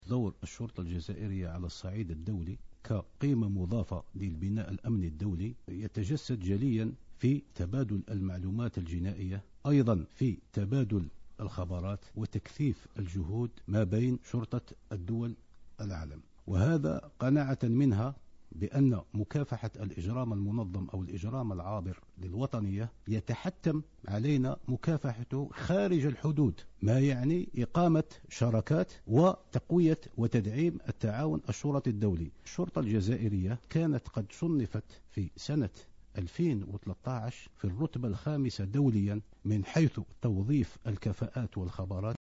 دور الشرطة الجزائرية على الصعيد الدولي كقيمة مضافة للبناء الأمني الدولي يتجسد جليا في تبادل المعلومات الجنائية، أيضا في تبادل الخبرات وتكثيف الجهود ما بين شرطة الدول العالم. وهذا قناعة منها بأن مكافحة الإجرام المنظم أو الإجرام العابر للوطنية يتحتم علينا مكافحته خارج الحدود، ما يعني إقامة شراكات وتقوية وتدعيم التعاون الشرطي الدولي. الشرطة الجزائرية كانت قد صنفت في سنة 2013 في الرتبة الخامسة دوليا من حيث توظيف الكفاءات والخبرات